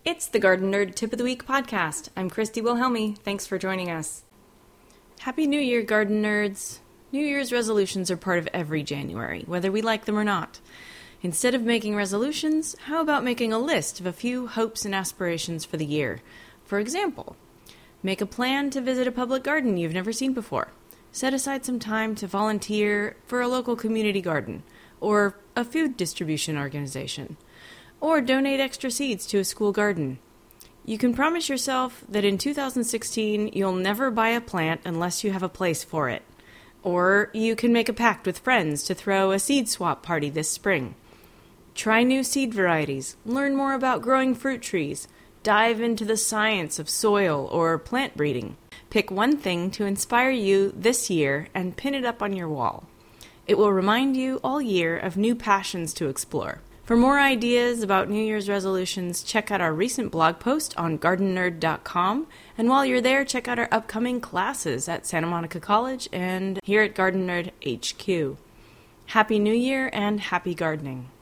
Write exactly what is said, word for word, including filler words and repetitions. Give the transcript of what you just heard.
It's the Garden Nerd Tip of the Week podcast. I'm Christy Wilhelmi. Thanks for joining us. Happy New Year, Garden Nerds. New Year's resolutions are part of every January, whether we like them or not. Instead of making resolutions, how about making a list of a few hopes and aspirations for the year? For example, make a plan to visit a public garden you've never seen before. Set aside some time to volunteer for a local community garden, or a food distribution organization, or donate extra seeds to a school garden. You can promise yourself that in two thousand sixteen you'll never buy a plant unless you have a place for it. Or you can make a pact with friends to throw a seed swap party this spring. Try new seed varieties, learn more about growing fruit trees, dive into the science of soil or plant breeding. Pick one thing to inspire you this year and pin it up on your wall. It will remind you all year of new passions to explore. For more ideas about New Year's resolutions, check out our recent blog post on garden nerd dot com. And while you're there, check out our upcoming classes at Santa Monica College and here at Garden Nerd H Q. Happy New Year and happy gardening.